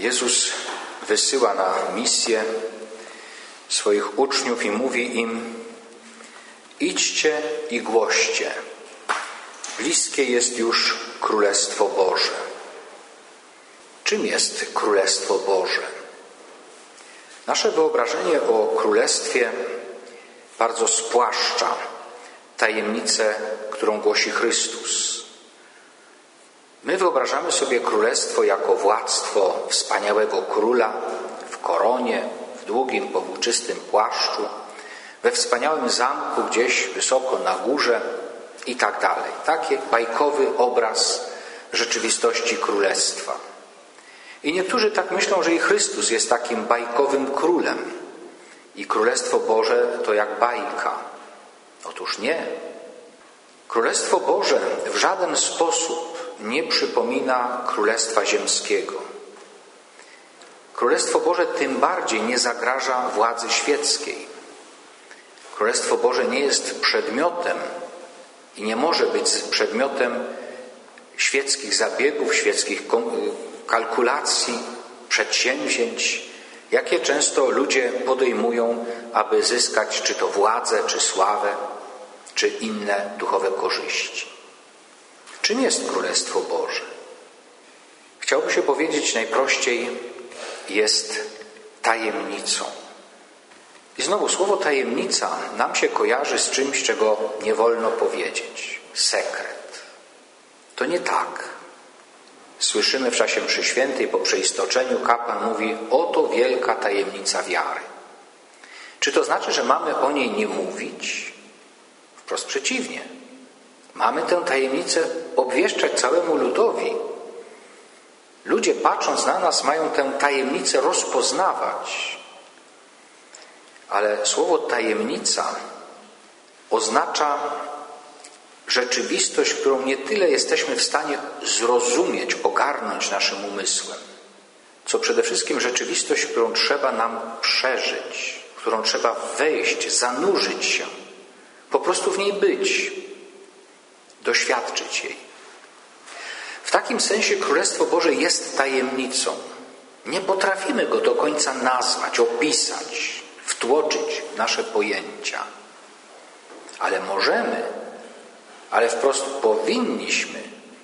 Jezus wysyła na misję swoich uczniów i mówi im: idźcie i głoście, bliskie jest już Królestwo Boże. Czym jest Królestwo Boże? Nasze wyobrażenie o Królestwie bardzo spłaszcza tajemnicę, którą głosi Chrystus. My wyobrażamy sobie królestwo jako władztwo wspaniałego króla w koronie, w długim, powłóczystym płaszczu, we wspaniałym zamku gdzieś wysoko na górze i tak dalej. Taki bajkowy obraz rzeczywistości królestwa. I niektórzy tak myślą, że i Chrystus jest takim bajkowym królem i Królestwo Boże to jak bajka. Otóż nie. Królestwo Boże w żaden sposób nie przypomina Królestwa Ziemskiego. Królestwo Boże tym bardziej nie zagraża władzy świeckiej. Królestwo Boże nie jest przedmiotem i nie może być przedmiotem świeckich zabiegów, świeckich kalkulacji, przedsięwzięć, jakie często ludzie podejmują, aby zyskać czy to władzę, czy sławę, czy inne duchowe korzyści. Czym jest Królestwo Boże? Chciałby się powiedzieć najprościej, jest tajemnicą. I znowu słowo tajemnica nam się kojarzy z czymś, czego nie wolno powiedzieć. Sekret. To nie tak. Słyszymy w czasie mszy świętej po przeistoczeniu kapłan mówi: oto wielka tajemnica wiary. Czy to znaczy, że mamy o niej nie mówić? Wprost przeciwnie. Mamy tę tajemnicę obwieszczać całemu ludowi. Ludzie, patrząc na nas, mają tę tajemnicę rozpoznawać. Ale słowo tajemnica oznacza rzeczywistość, którą nie tyle jesteśmy w stanie zrozumieć, ogarnąć naszym umysłem, co przede wszystkim rzeczywistość, którą trzeba nam przeżyć, w którą trzeba wejść, zanurzyć się, po prostu w niej być, doświadczyć jej. W takim sensie Królestwo Boże jest tajemnicą. Nie potrafimy go do końca nazwać, opisać, wtłoczyć w nasze pojęcia. Ale możemy, ale wprost powinniśmy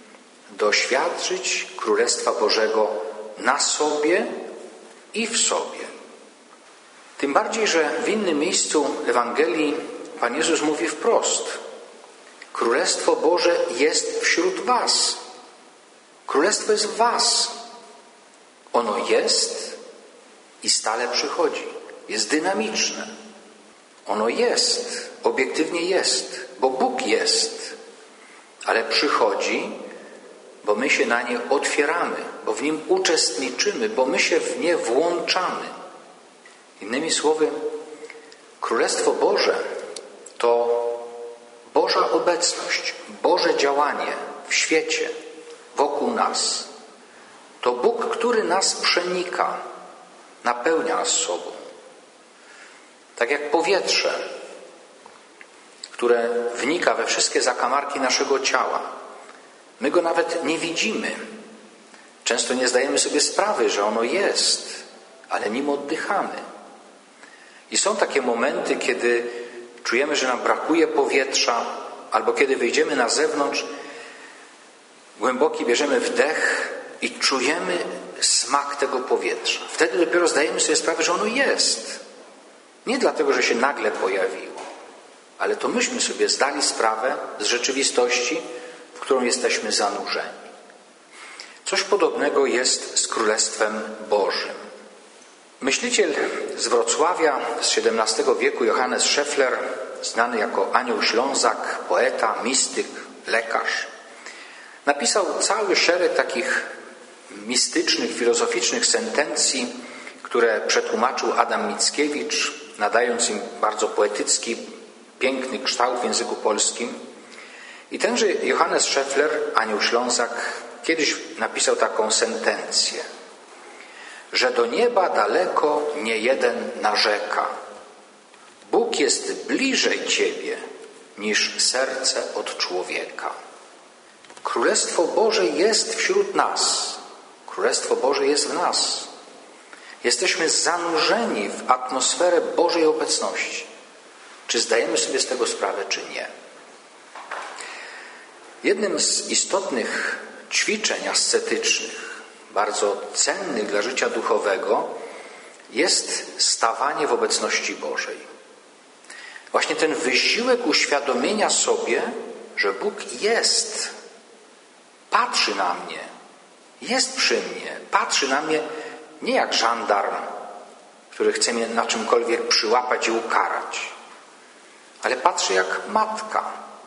doświadczyć Królestwa Bożego na sobie i w sobie. Tym bardziej, że w innym miejscu Ewangelii Pan Jezus mówi wprost: Królestwo Boże jest wśród was. Królestwo jest w was. Ono jest i stale przychodzi. Jest dynamiczne. Ono jest, obiektywnie jest, bo Bóg jest. Ale przychodzi, bo my się na nie otwieramy, bo w nim uczestniczymy, bo my się w nie włączamy. Innymi słowy, Królestwo Boże to Boża obecność, Boże działanie w świecie, wokół nas. To Bóg, który nas przenika, napełnia nas sobą. Tak jak powietrze, które wnika we wszystkie zakamarki naszego ciała. My go nawet nie widzimy. Często nie zdajemy sobie sprawy, że ono jest, ale nim oddychamy. I są takie momenty, kiedy czujemy, że nam brakuje powietrza, albo kiedy wyjdziemy na zewnątrz, głęboki bierzemy wdech i czujemy smak tego powietrza. Wtedy dopiero zdajemy sobie sprawę, że ono jest. Nie dlatego, że się nagle pojawiło, ale to myśmy sobie zdali sprawę z rzeczywistości, w którą jesteśmy zanurzeni. Coś podobnego jest z Królestwem Bożym. Myśliciel z Wrocławia z XVII wieku Johannes Scheffler, znany jako Anioł Ślązak, poeta, mistyk, lekarz, napisał cały szereg takich mistycznych, filozoficznych sentencji, które przetłumaczył Adam Mickiewicz, nadając im bardzo poetycki, piękny kształt w języku polskim. I tenże Johannes Scheffler, Anioł Ślązak, kiedyś napisał taką sentencję, że do nieba daleko nie jeden narzeka. Bóg jest bliżej ciebie niż serce od człowieka. Królestwo Boże jest wśród nas. Królestwo Boże jest w nas. Jesteśmy zanurzeni w atmosferę Bożej obecności. Czy zdajemy sobie z tego sprawę, czy nie? Jednym z istotnych ćwiczeń ascetycznych, bardzo cennych dla życia duchowego, jest stawanie w obecności Bożej. Właśnie ten wysiłek uświadomienia sobie, że Bóg jest, patrzy na mnie, jest przy mnie, patrzy na mnie nie jak żandarm, który chce mnie na czymkolwiek przyłapać i ukarać, ale patrzy jak matka,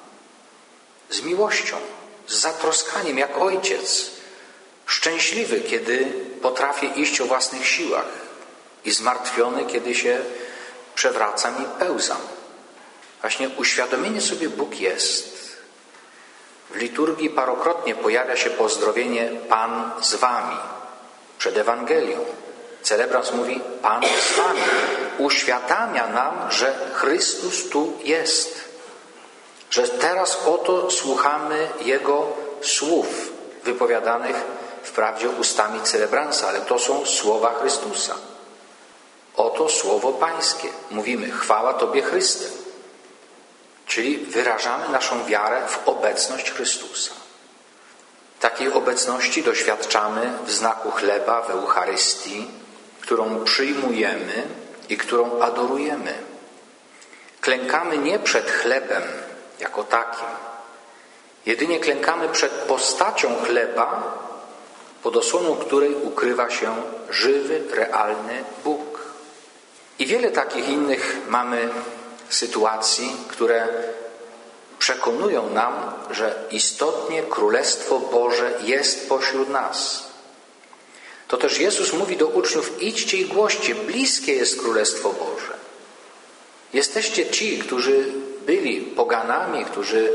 z miłością, z zatroskaniem, jak ojciec, szczęśliwy, kiedy potrafię iść o własnych siłach i zmartwiony, kiedy się przewracam i pełzam. Właśnie uświadomienie sobie Bóg jest. W liturgii parokrotnie pojawia się pozdrowienie Pan z wami przed Ewangelią. Celebrant mówi Pan z wami. Uświadamia nam, że Chrystus tu jest. Że teraz oto słuchamy Jego słów wypowiadanych wprawdzie ustami celebransa, ale to są słowa Chrystusa. Oto słowo Pańskie. Mówimy chwała Tobie Chryste. Czyli wyrażamy naszą wiarę w obecność Chrystusa. Takiej obecności doświadczamy w znaku chleba, w Eucharystii, którą przyjmujemy i którą adorujemy. Klękamy nie przed chlebem jako takim. Jedynie klękamy przed postacią chleba, pod osłoną której ukrywa się żywy, realny Bóg. I wiele takich innych mamy sytuacji, które przekonują nam, że istotnie Królestwo Boże jest pośród nas. To też Jezus mówi do uczniów: idźcie i głoście, bliskie jest Królestwo Boże. Jesteście ci, którzy byli poganami, którzy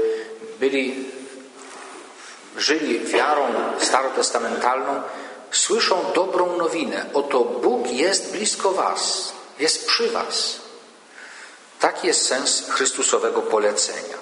żyli wiarą starotestamentalną, słyszą dobrą nowinę. Oto Bóg jest blisko was, jest przy was. Taki jest sens Chrystusowego polecenia.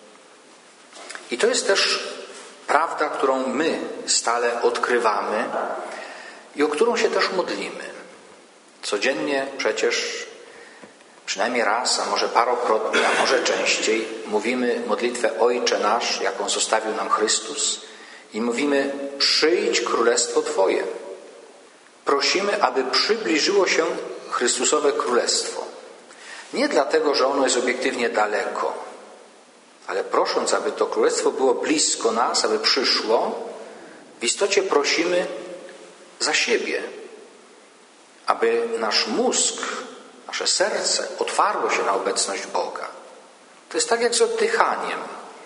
I to jest też prawda, którą my stale odkrywamy i o którą się też modlimy. Codziennie przecież przynajmniej raz, a może parokrotnie, a może częściej mówimy modlitwę Ojcze nasz, jaką zostawił nam Chrystus, i mówimy: przyjdź Królestwo Twoje. Prosimy, aby przybliżyło się Chrystusowe Królestwo. Nie dlatego, że ono jest obiektywnie daleko, ale prosząc, aby to Królestwo było blisko nas, aby przyszło, w istocie prosimy za siebie, aby nasz mózg, nasze serce otwarło się na obecność Boga. To jest tak jak z oddychaniem.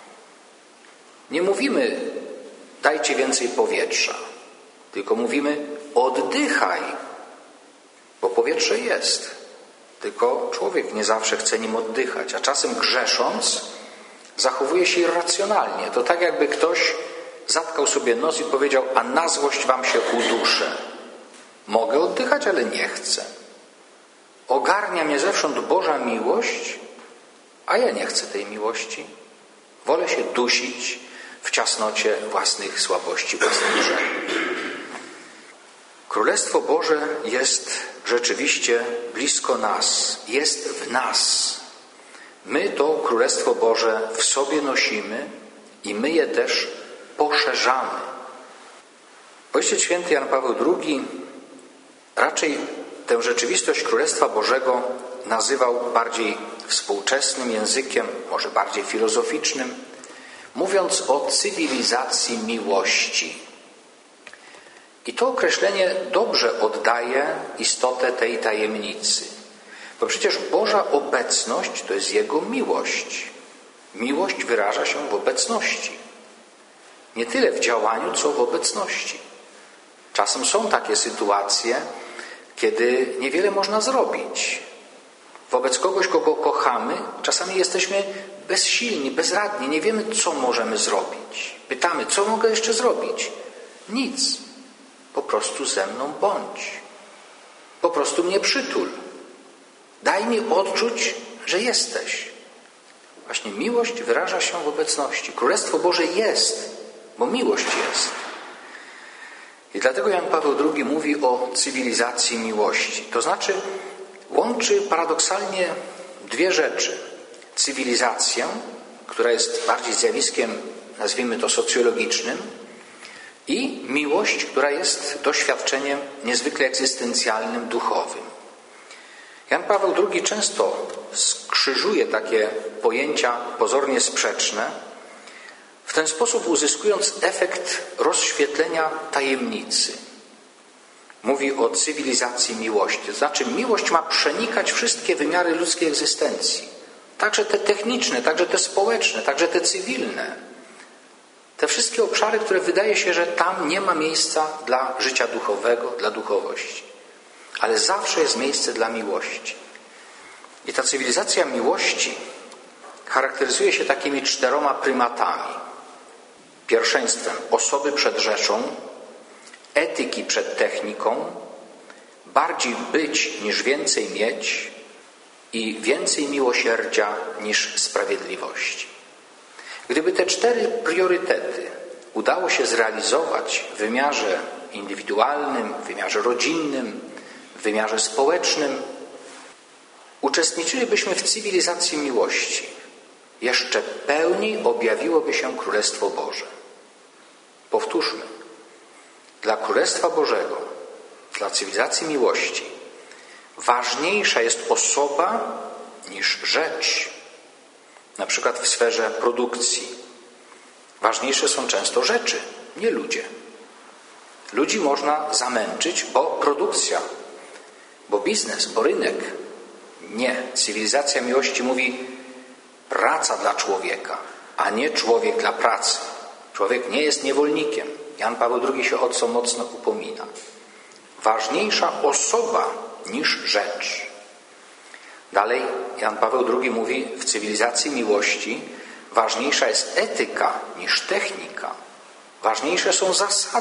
Nie mówimy: dajcie więcej powietrza, tylko mówimy: oddychaj, bo powietrze jest. Tylko człowiek nie zawsze chce nim oddychać, a czasem grzesząc zachowuje się irracjonalnie. To tak jakby ktoś zatkał sobie nos i powiedział: a na złość wam się uduszę. Mogę oddychać, ale nie chcę. Ogarnia mnie zewsząd Boża miłość, a ja nie chcę tej miłości. Wolę się dusić w ciasnocie własnych słabości, własnych grzechów. Królestwo Boże jest rzeczywiście blisko nas, jest w nas. My to Królestwo Boże w sobie nosimy i my je też poszerzamy. Ojciec Święty Jan Paweł II raczej tę rzeczywistość Królestwa Bożego nazywał bardziej współczesnym językiem, może bardziej filozoficznym, mówiąc o cywilizacji miłości. I to określenie dobrze oddaje istotę tej tajemnicy. Bo przecież Boża obecność to jest Jego miłość. Miłość wyraża się w obecności. Nie tyle w działaniu, co w obecności. Czasem są takie sytuacje, kiedy niewiele można zrobić. Wobec kogoś, kogo kochamy, czasami jesteśmy bezsilni, bezradni, nie wiemy, co możemy zrobić. Pytamy: co mogę jeszcze zrobić? Nic. Po prostu ze mną bądź. Po prostu mnie przytul. Daj mi odczuć, że jesteś. Właśnie miłość wyraża się w obecności. Królestwo Boże jest, bo miłość jest. I dlatego Jan Paweł II mówi o cywilizacji miłości. To znaczy łączy paradoksalnie dwie rzeczy. Cywilizację, która jest bardziej zjawiskiem, nazwijmy to socjologicznym, i miłość, która jest doświadczeniem niezwykle egzystencjalnym, duchowym. Jan Paweł II często skrzyżuje takie pojęcia pozornie sprzeczne, w ten sposób uzyskując efekt rozświetlenia tajemnicy. Mówi o cywilizacji miłości. To znaczy miłość ma przenikać wszystkie wymiary ludzkiej egzystencji. Także te techniczne, także te społeczne, także te cywilne. Te wszystkie obszary, które wydaje się, że tam nie ma miejsca dla życia duchowego, dla duchowości. Ale zawsze jest miejsce dla miłości. I ta cywilizacja miłości charakteryzuje się takimi 4 prymatami. Pierwszeństwem osoby przed rzeczą, etyki przed techniką, bardziej być niż więcej mieć i więcej miłosierdzia niż sprawiedliwości. Gdyby te 4 priorytety udało się zrealizować w wymiarze indywidualnym, w wymiarze rodzinnym, w wymiarze społecznym, uczestniczylibyśmy w cywilizacji miłości. Jeszcze pełniej objawiłoby się Królestwo Boże. Powtórzmy. Dla Królestwa Bożego, dla cywilizacji miłości ważniejsza jest osoba niż rzecz. Na przykład w sferze produkcji. Ważniejsze są często rzeczy, nie ludzie. Ludzi można zamęczyć, bo produkcja, bo biznes, bo rynek. Nie. Cywilizacja miłości mówi praca dla człowieka, a nie człowiek dla pracy. Człowiek nie jest niewolnikiem. Jan Paweł II się o co mocno upomina. Ważniejsza osoba niż rzecz. Dalej Jan Paweł II mówi, w cywilizacji miłości ważniejsza jest etyka niż technika. Ważniejsze są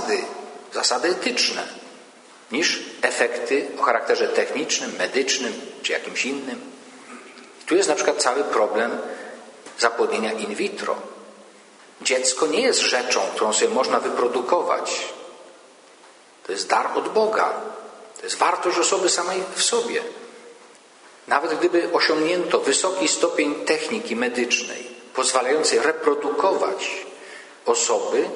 zasady etyczne, niż efekty o charakterze technicznym, medycznym czy jakimś innym. Tu jest na przykład cały problem zapłodnienia in vitro. Dziecko nie jest rzeczą, którą sobie można wyprodukować. To jest dar od Boga. To jest wartość osoby samej w sobie. Nawet gdyby osiągnięto wysoki stopień techniki medycznej pozwalającej reprodukować osoby,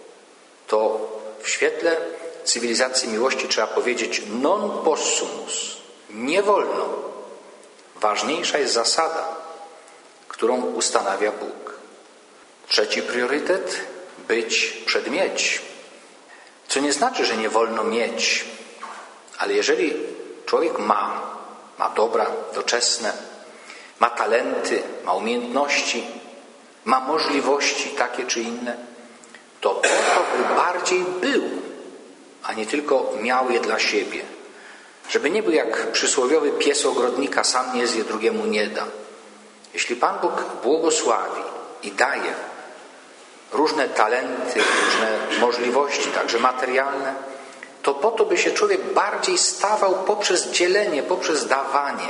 to w świetle cywilizacji miłości trzeba powiedzieć non possumus. Nie wolno. Ważniejsza jest zasada, którą ustanawia Bóg. 3 priorytet – być przed mieć. Co nie znaczy, że nie wolno mieć, ale jeżeli człowiek ma dobra doczesne, ma talenty, ma umiejętności, ma możliwości takie czy inne, to po to, by bardziej był, a nie tylko miał je dla siebie. Żeby nie był jak przysłowiowy pies ogrodnika, sam nie zje, drugiemu nie da. Jeśli Pan Bóg błogosławi i daje różne talenty, różne możliwości, także materialne, to po to, by się człowiek bardziej stawał poprzez dzielenie, poprzez dawanie.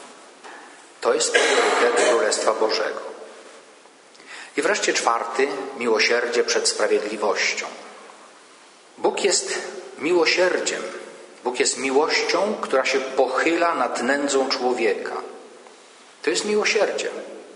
To jest priorytet Królestwa Bożego. I wreszcie 4, miłosierdzie przed sprawiedliwością. Bóg jest miłosierdziem. Bóg jest miłością, która się pochyla nad nędzą człowieka. To jest miłosierdzie.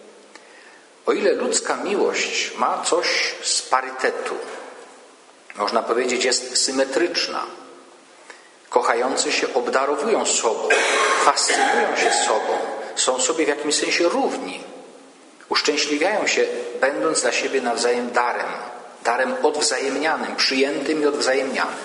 O ile ludzka miłość ma coś z parytetu, można powiedzieć, jest symetryczna. Kochający się obdarowują sobą, fascynują się sobą, są sobie w jakimś sensie równi. Uszczęśliwiają się, będąc dla siebie nawzajem darem odwzajemnianym, przyjętym i odwzajemnianym.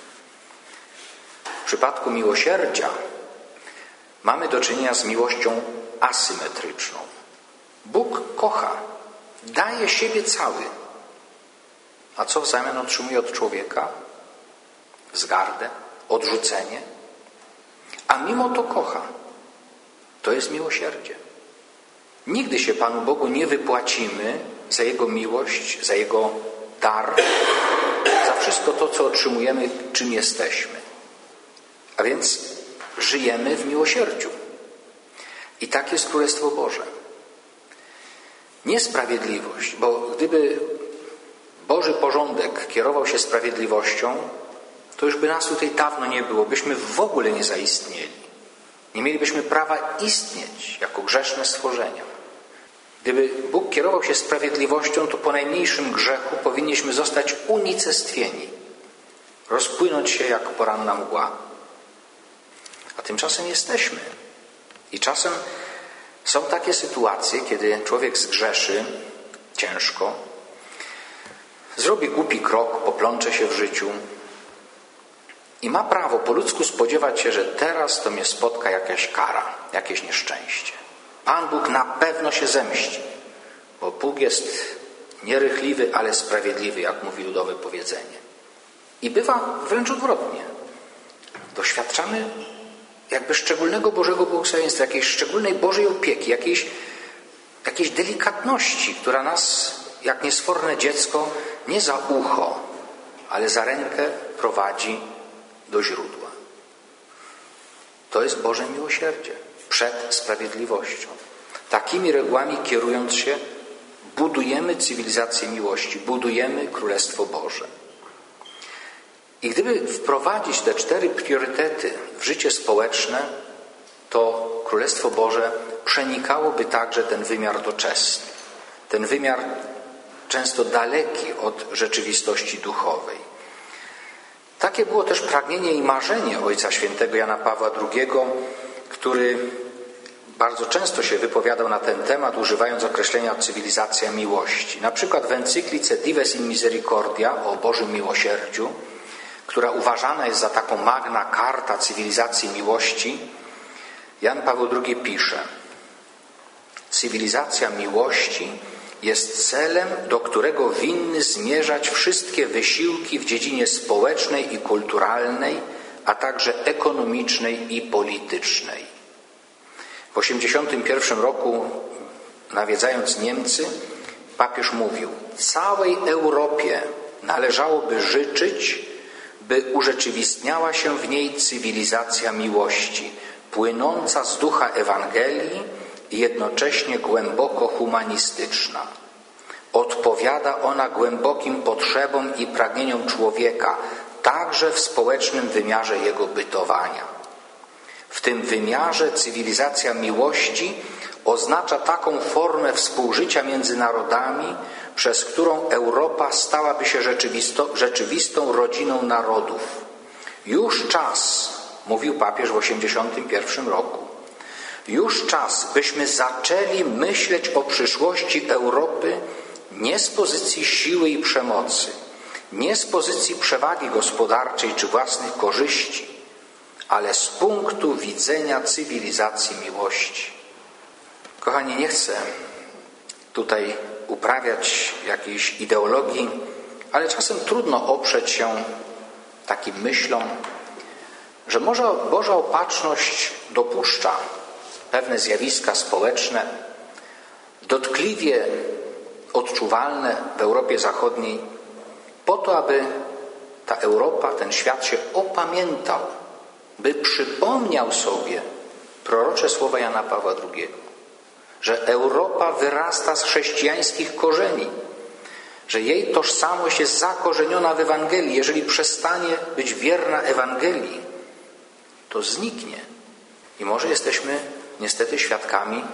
W przypadku miłosierdzia mamy do czynienia z miłością asymetryczną. Bóg kocha, daje siebie cały. A co w zamian otrzymuje od człowieka? Wzgardę, odrzucenie. A mimo to kocha. To jest miłosierdzie. Nigdy się Panu Bogu nie wypłacimy za Jego miłość, za Jego dar, za wszystko to, co otrzymujemy, czym jesteśmy. A więc żyjemy w miłosierdziu. I tak jest Królestwo Boże. Niesprawiedliwość, bo gdyby Boży porządek kierował się sprawiedliwością, to już by nas tutaj dawno nie było, byśmy w ogóle nie zaistnieli. Nie mielibyśmy prawa istnieć jako grzeszne stworzenia. Gdyby Bóg kierował się sprawiedliwością, to po najmniejszym grzechu powinniśmy zostać unicestwieni, rozpłynąć się jak poranna mgła. A tymczasem jesteśmy. I czasem są takie sytuacje, kiedy człowiek zgrzeszy ciężko, zrobi głupi krok, poplącze się w życiu i ma prawo po ludzku spodziewać się, że teraz to mnie spotka jakaś kara, jakieś nieszczęście. Pan Bóg na pewno się zemści, bo Bóg jest nierychliwy, ale sprawiedliwy, jak mówi ludowe powiedzenie. I bywa wręcz odwrotnie. Doświadczamy jakby szczególnego Bożego błogosławieństwa, jakiejś szczególnej Bożej opieki, jakiejś delikatności, która nas, jak niesforne dziecko, nie za ucho, ale za rękę prowadzi do źródła. To jest Boże miłosierdzie przed sprawiedliwością. Takimi regułami kierując się, budujemy cywilizację miłości, budujemy Królestwo Boże. I gdyby wprowadzić te 4 priorytety w życie społeczne, to Królestwo Boże przenikałoby także ten wymiar doczesny, ten wymiar często daleki od rzeczywistości duchowej. Takie było też pragnienie i marzenie Ojca Świętego Jana Pawła II, który bardzo często się wypowiadał na ten temat, używając określenia cywilizacja miłości. Na przykład w encyklice Dives in Misericordia o Bożym Miłosierdziu, która uważana jest za taką magna carta cywilizacji miłości, Jan Paweł II pisze: cywilizacja miłości jest celem, do którego winny zmierzać wszystkie wysiłki w dziedzinie społecznej i kulturalnej, a także ekonomicznej i politycznej. W 1981 roku, nawiedzając Niemcy, papież mówił: całej Europie należałoby życzyć, by urzeczywistniała się w niej cywilizacja miłości, płynąca z ducha Ewangelii i jednocześnie głęboko humanistyczna. Odpowiada ona głębokim potrzebom i pragnieniom człowieka, także w społecznym wymiarze jego bytowania. W tym wymiarze cywilizacja miłości oznacza taką formę współżycia między narodami, przez którą Europa stałaby się rzeczywistą rodziną narodów. Już czas, mówił papież w 1981 roku, już czas, byśmy zaczęli myśleć o przyszłości Europy nie z pozycji siły i przemocy, nie z pozycji przewagi gospodarczej czy własnych korzyści, ale z punktu widzenia cywilizacji miłości. Kochani, nie chcę tutaj uprawiać jakiejś ideologii, ale czasem trudno oprzeć się takim myślom, że może Boża opatrzność dopuszcza pewne zjawiska społeczne, dotkliwie odczuwalne w Europie Zachodniej, po to, aby ta Europa, ten świat się opamiętał, by przypomniał sobie prorocze słowa Jana Pawła II, że Europa wyrasta z chrześcijańskich korzeni, że jej tożsamość jest zakorzeniona w Ewangelii. Jeżeli przestanie być wierna Ewangelii, to zniknie. I może jesteśmy niestety świadkami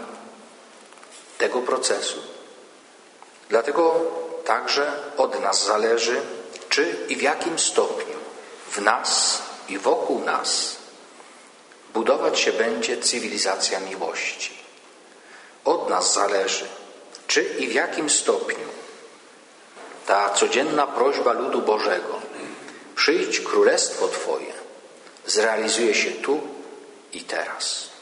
tego procesu. Dlatego także od nas zależy, czy i w jakim stopniu w nas i wokół nas budować się będzie cywilizacja miłości. Od nas zależy, czy i w jakim stopniu ta codzienna prośba ludu Bożego: przyjdź królestwo Twoje, zrealizuje się tu i teraz.